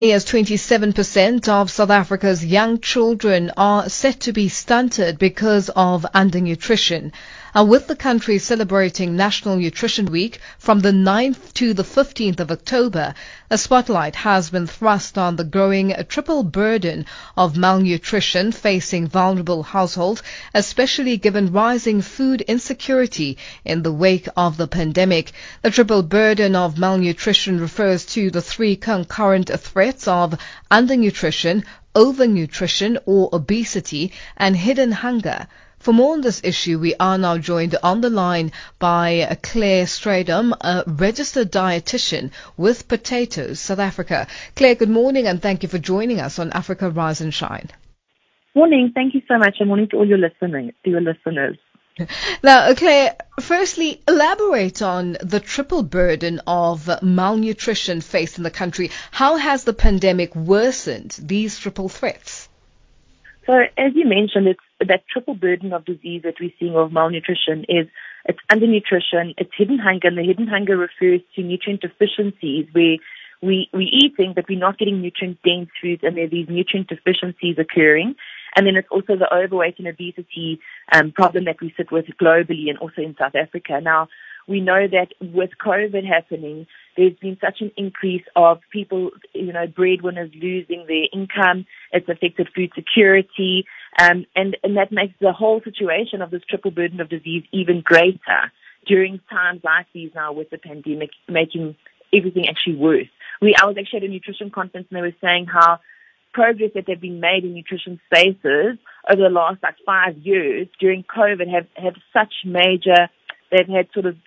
As 27% of South Africa's young children are set to be stunted because of undernutrition. With the country celebrating National Nutrition Week from the 9th to the 15th of October, a spotlight has been thrust on the growing triple burden of malnutrition facing vulnerable households, especially given rising food insecurity in the wake of the pandemic. The triple burden of malnutrition refers to the three concurrent threats of undernutrition, overnutrition or obesity, and hidden hunger. For more on this issue, we are now joined on the line by Claire Strydom, a registered dietitian with Potatoes South Africa. Claire, good morning and thank you for joining us on Africa Rise and Shine. Morning, thank you so much, and morning to all your listeners. Now, Claire, firstly, elaborate on the triple burden of malnutrition faced in the country. How has the pandemic worsened these triple threats? So, as you mentioned, it's that triple burden of disease that we're seeing of malnutrition it's undernutrition, it's hidden hunger, and the hidden hunger refers to nutrient deficiencies where we're eating but we're not getting nutrient-dense foods, and there are these nutrient deficiencies occurring. And then it's also the overweight and obesity problem that we sit with globally and also in South Africa. Now, we know that with COVID happening, there's been such an increase of people, breadwinners losing their income. It's affected food security, and that makes the whole situation of this triple burden of disease even greater during times like these now with the pandemic, making everything actually worse. I was actually at a nutrition conference and they were saying how progress that have been made in nutrition spaces over the last 5 years during COVID have such major. They've had sort of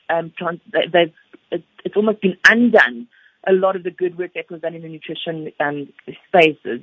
it's almost been undone a lot of the good work that was done in the nutrition spaces,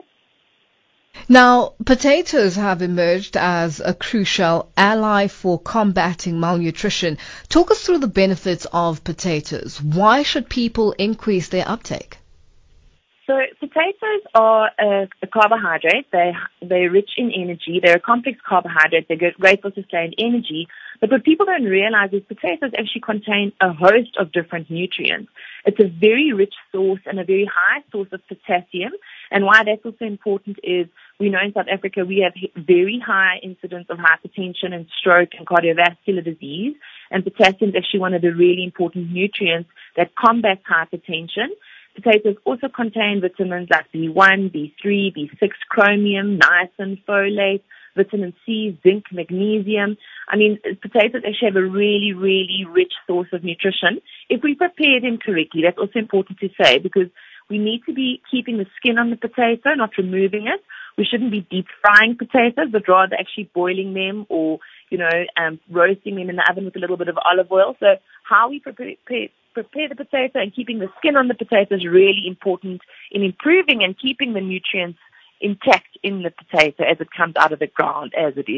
Now, potatoes have emerged as a crucial ally for combating malnutrition. Talk us through the benefits of potatoes. Why should people increase their uptake? So potatoes are a carbohydrate. They're rich in energy. They're a complex carbohydrate. They're great for sustained energy. But what people don't realize is potatoes actually contain a host of different nutrients. It's a very rich source and a very high source of potassium. And why that's also important is we know in South Africa we have very high incidence of hypertension and stroke and cardiovascular disease. And potassium is actually one of the really important nutrients that combats hypertension. Potatoes also contain vitamins like B1, B3, B6, chromium, niacin, folate, vitamin C, zinc, magnesium. Potatoes actually have a really, really rich source of nutrition if we prepare them correctly. That's also important to say because we need to be keeping the skin on the potato, not removing it. We shouldn't be deep frying potatoes, but rather actually boiling them or, roasting them in the oven with a little bit of olive oil. So how we prepare the potato and keeping the skin on the potato is really important in improving and keeping the nutrients intact in the potato as it comes out of the ground as it is.